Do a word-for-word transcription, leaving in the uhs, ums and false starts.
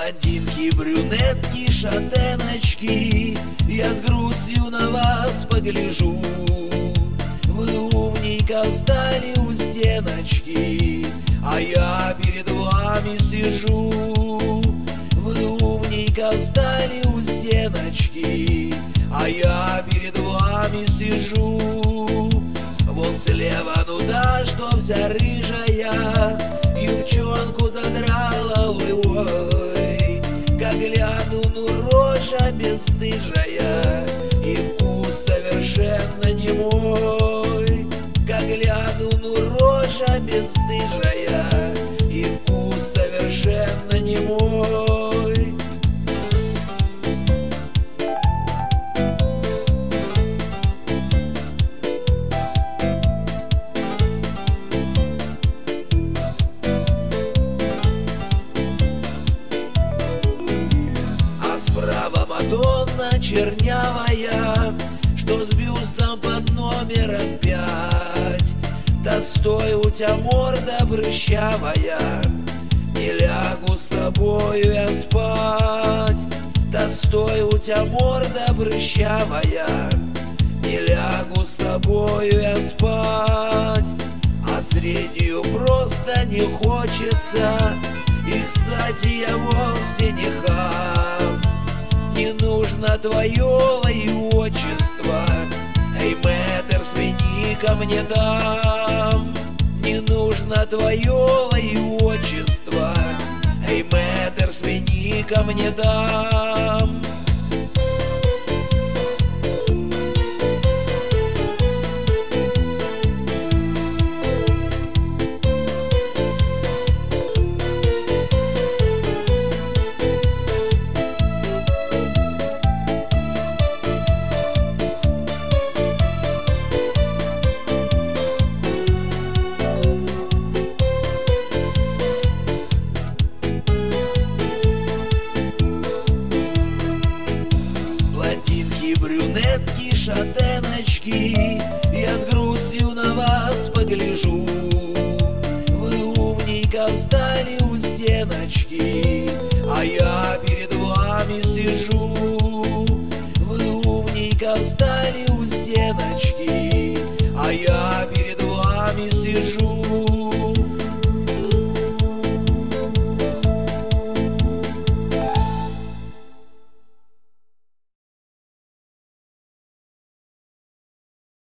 Блондинки, брюнетки, шатеночки, я с грустью на вас погляжу. Вы умненько встали у стеночки, а я перед вами сижу. Вы умненько встали у стеночки, а я перед вами сижу. Вон слева, ну да, что вся рыжая, юбчонку задрала, ой-ой. Как гляну, ну рожа бесстыжая, и вкус совершенно не мой. Как гляну, ну рожа бесстыжая, и вкус совершенно не мой. Справа Мадонна чернявая, что с бюстом под номером пять. Да стой, у тебя морда прыщавая, не лягу с тобою я спать. Да стой, у тебя морда прыщавая, не лягу с тобою я спать. А среднюю просто не хочется, и, кстати, я вовсе не хам. Не нужно твое и отчество, эй, мэтр, смени ко мне дам. Не нужно твое и отчество, эй, мэтр, смени ко мне дам. Брюнетки, шатеночки, я с грустью на вас погляжу. Вы умненько встали у стеночки, а я перед